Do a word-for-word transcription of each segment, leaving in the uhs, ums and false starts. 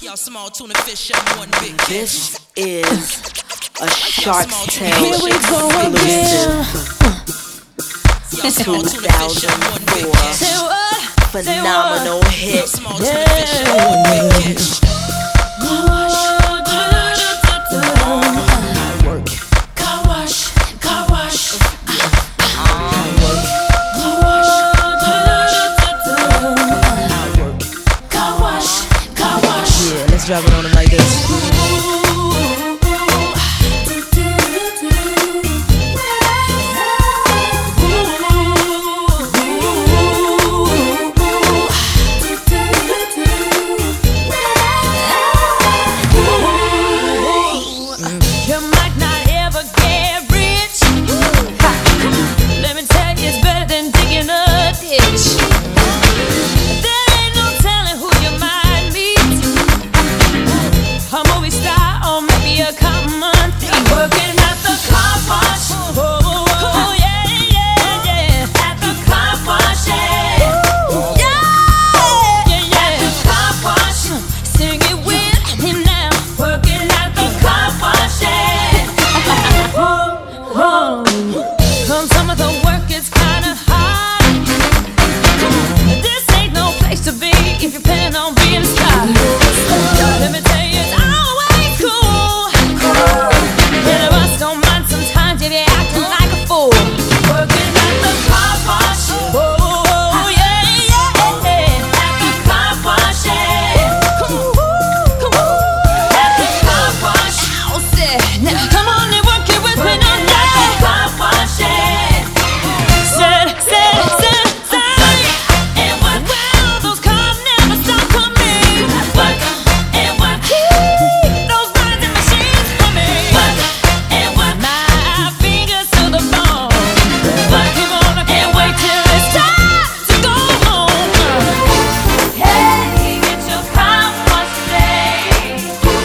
Y'all small tuna fish and one big This is a Shark's Tale Here we go again. two thousand four phenomenal hit. Let's drop it on them like this. You might not ever get rich. Let me tell you, it's better than digging a ditch. There ain't no telling who you might meet. A movie star or maybe a common thief working at the car wash. Oh, oh, oh, yeah, yeah, yeah. At the car wash, yeah. Yeah, yeah, yeah. At the car wash. Sing it with him now. Working at the car wash, yeah. Oh, oh. Come some of the work is kinda hard. This ain't no place to be if you're planning on being a star. Let me tell you, it's always cool. None of us don't mind sometimes if you're acting like a fool. Working at the car wash. Oh, yeah, yeah, yeah. At the car wash, yeah. Come on, come on. At the car wash. Ow, say, now come on and work it with me now. At the car wash, yeah. Said, said, said, said. And what? Well, those cars never stop coming. Work and work. Keep those grinding machines coming. Work and work. My fingers to the bone. Working on, I can't wait till it's time to go home. Hey, get your car washed today.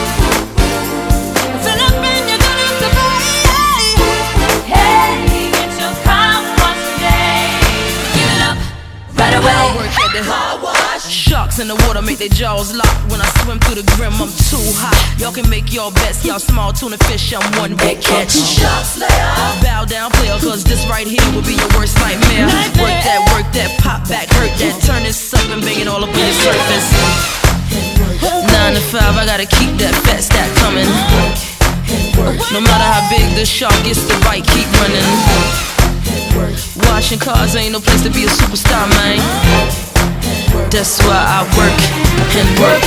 Fill up and you're gonna have to pay. Hey, get your car washed today. Give it up right away. Work at the car wash. Sharks in the water make their jaws lock. When I swim through the grim, I'm too hot. Y'all can make your bets, y'all small tuna fish, I'm one big catch. Bow down, player, cause this right here will be your worst nightmare. Work that, work that, pop back, hurt that, turn this up and bang it all up on your surface. Nine to five, I gotta keep that fat stack coming. No matter how big the shark gets, the bite keep running. Washing cars ain't no place to be a superstar, man. That's why I work and work